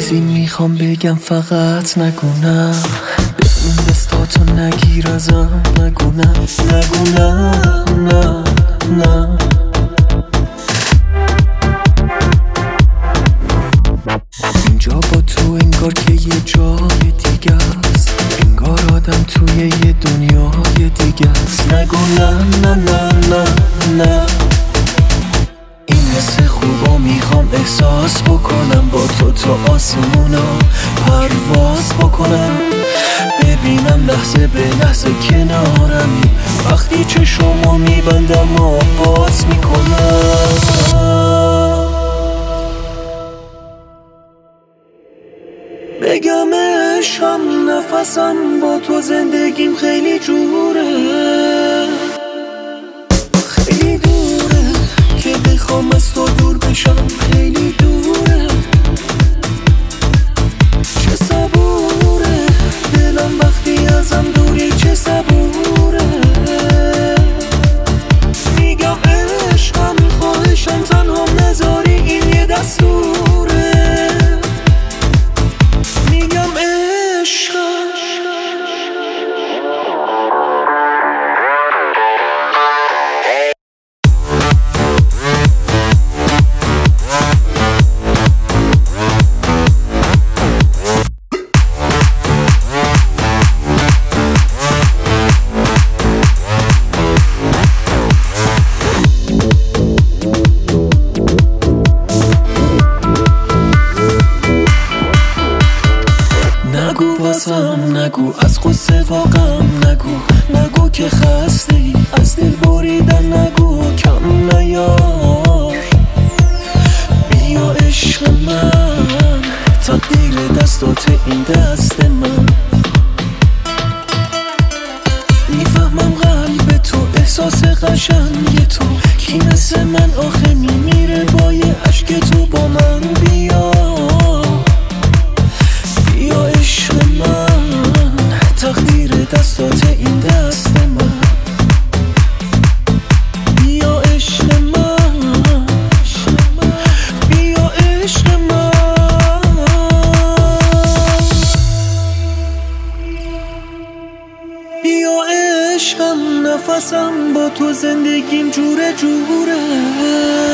بودی میخوام بگم فقط نگونم بمون دستاتو نگیر ازم نگونم نه نه اینجا با تو انگار که یه جای دیگه است، انگار آدم توی یه دنیای دیگه است. نگو نه این حس خوبا میخوام احساس بکنم، با تو تا آسمونا پرواز بکنم، ببینم لحظه به لحظه کنارمی، وقتی چشمو میبندم و باز میکنم. بگم عشقم نفسم با تو زندگیم خیلی جوره، خیلی دوره که بخوام از تو دور بشم، خیلی دوره. چه صبوره دلم وقتی ازم دوری، چه صبوره. میگم عشقم خواهشم تنها نذاری، این یه دستوره. میگم عشقم نگو از قصه واقعم نگو که خسته ای از دل بریدن، نگو کم نیار. بیا عشق من تقدیر دستات این دست من، میفهمم قلب تو احساس قشنگ تو، کی مثل من آخه میمیره با یه عشق تو با من. بیا عشق من تقدیر دستات این دست من، بیا عشق من، بیا عشق من. بیا عشقم نفسم با تو زندگیم جوره